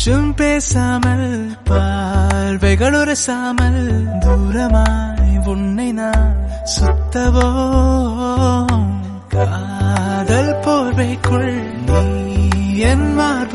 பேச்சும் பேசாமல் பார்வைகள் உரசாமல் தூரமாய் உன்னை நான் சுத்தவோ காதல் போர்வைக்குள் நீ என் மார்பு